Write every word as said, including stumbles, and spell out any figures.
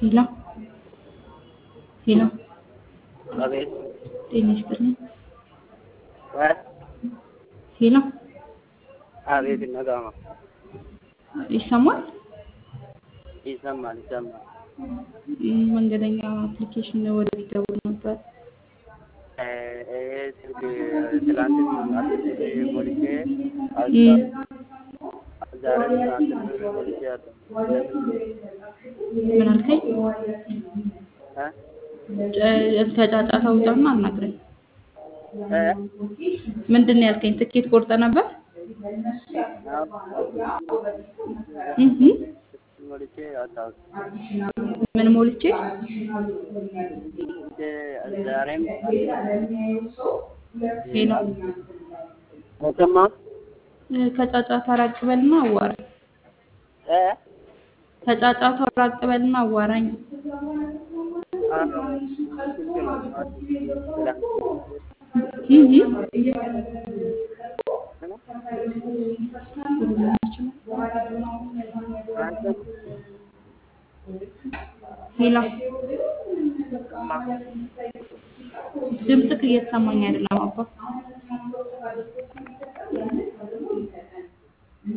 ሄሎ ሄሎ አቤት ጤና ይስጥልኝ። እ ሄሎ አቤት ይነጋማ ይሰማል? ይሰማል ይሰማል። መንገደኛ አፕሊኬሽን ወደፊት ደውል ነበር። እ ይሄ ስልክ ትላንት አስር ጊዜ ሞልቼ እም፣ ዛሬ አስር ጊዜ ሞልቼ ያለው ምን አልከኝ? እ ከጫጫታ ውጣና አናግረኝ። እ ምንድን ነው ያልከኝ? ትኬት ቆርጠ ነበር? እህ ሞልቼ አጣሁት። ምን ሞልቼ? ዛሬም ሄሎ ወተማ ከጫጫታ ራቅ በልና አዋራኝ። እ ከጫጫታ ራቅ በልና አዋራኝ። እህ ሄሎ ድምፅህ እየተሰማኝ አይደለም አባ።